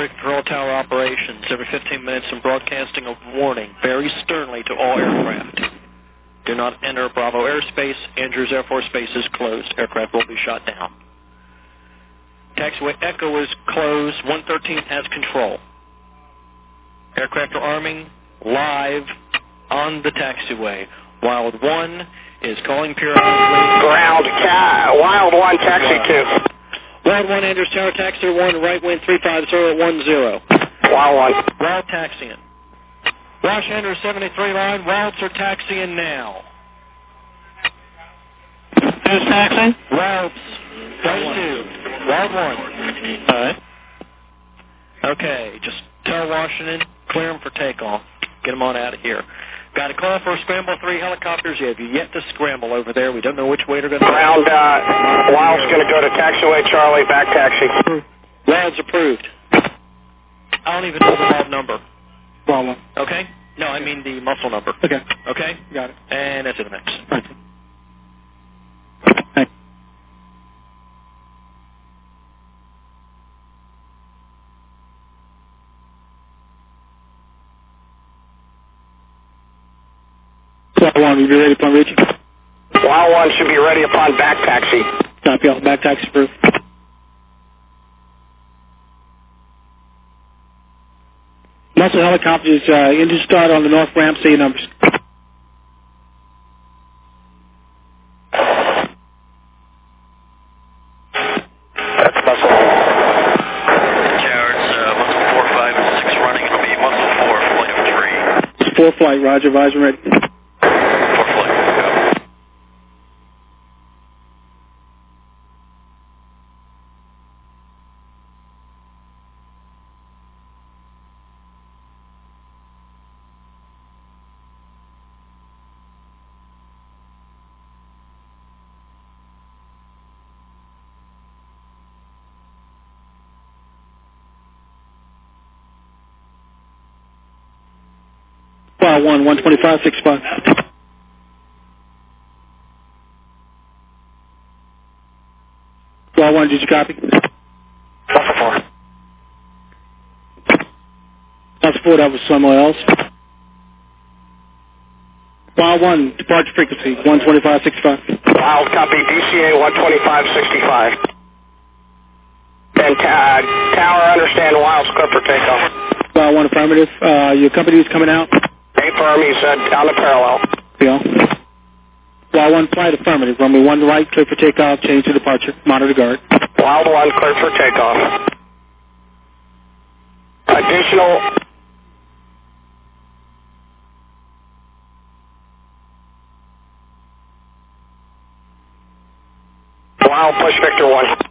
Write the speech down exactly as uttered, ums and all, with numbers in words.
control tower operations. Every fifteen minutes and broadcasting a warning very sternly to all aircraft. Do not enter Bravo airspace. Andrews Air Force Base is closed. Aircraft will be shot down. Taxiway Echo is closed. one thirteen has control. Aircraft are arming live on the taxiway. Wild one is calling periodically. Ground, ca Wild one, taxi two. Wild one, Andrews Tower, taxi one, right wind three five zero one zero. Wild one. Wild taxiing. Wash Andrews seventy-three line, Wilds are taxiing now. Who's taxiing? Wilds, thirty-two. Wild one. All right. Okay, just tell Washington, clear them for takeoff. Get them on out of here. Got a call for a scramble three helicopters. You have yet to scramble over there. We don't know which way they're going to go. Ground, uh, Wild's going to go to taxiway Charlie, back taxi. Wild's approved. I don't even know the Wild number. Wild one. Okay? No, I mean the muscle number. Okay. Okay? Got it. And that's in the mix. Right. Thanks. Wild one, will you be ready upon reaching? Wild one should be ready upon back taxi. Copy all. Back taxi approved. Muscle helicopters, uh, engine start on the north ramp, say your numbers. That's muscle. Cowards, uh, muscle four, five, and six running. It'll be muscle four, flight of three. It's four flight, roger, advisor ready. Four flight, go. Wild one, one twenty-five, sixty-five. Wild one, did you copy? Muscle four. Muscle four, that was somewhere else. Wild one, departure frequency, one twenty-five, sixty-five. Wild copy, D C A one twenty-five, sixty-five. And ta tower, understand Wild's clear for takeoff. Wild one, affirmative. Uh, your company is coming out? Affirm, he said, down the parallel. Yeah. Wild one, flight affirmative. Runway one right, clear for takeoff, change to departure, monitor guard. Wild one, clear for takeoff. Additional... Wild, push Victor one.